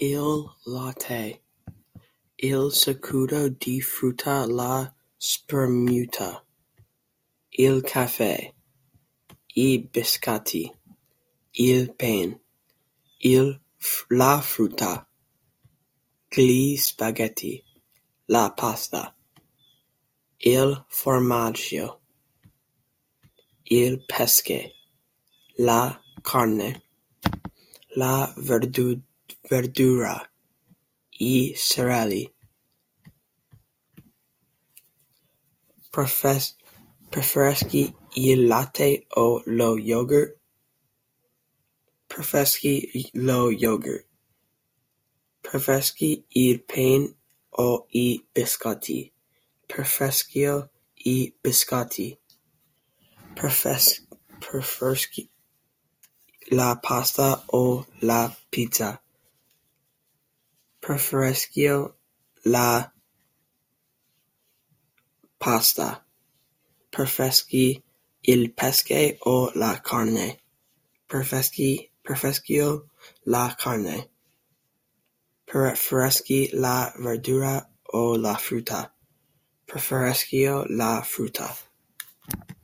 Il latte. Il succo di frutta, la spremuta. Il caffè. I biscotti. Il pane. La frutta. Gli spaghetti. La pasta. Il formaggio. Il pesce. La carne. La verdura. I cereali. Preferisci il latte o lo yogurt? Preferisci lo yogurt? Preferisci il pane o I biscotti? Preferisco I biscotti. Preferisci la pasta o la pizza? Preferisco la pasta. Preferisci il pesce o la carne? Preferisco la carne. Preferisci la verdura o la frutta? Preferisco la frutta.